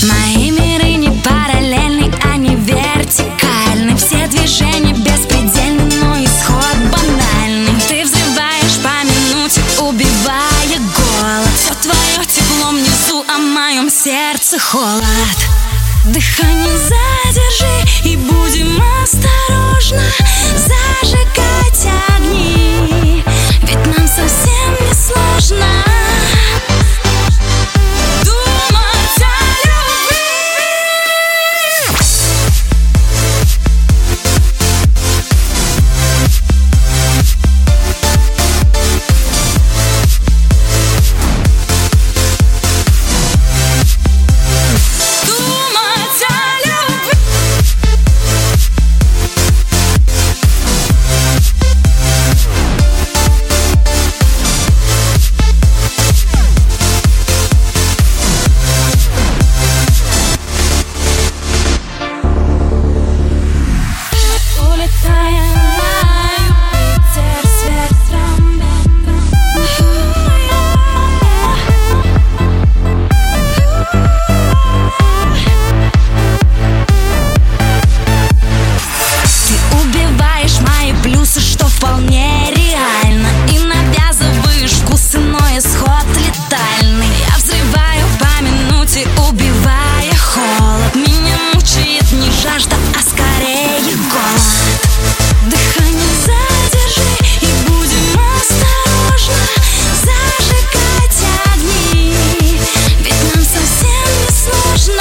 Мои миры не параллельны, они вертикальны. Все движения беспредельны, но исход банальный. Ты взрываешь по минуте, убивая голод. Все твое тепло внизу, а в моем сердце холод. Дыхание задержи и будем осторожно зажигать огни, ведь нам совсем не сложно думать о любви. Что вполне реально, и навязываешь вкус, иной исход летальный. Я взрываю по минуте, убивая холод. Меня мучает не жажда, а скорее голод. Дыхание задержи и будем осторожно зажигать огни, ведь нам совсем не сложно.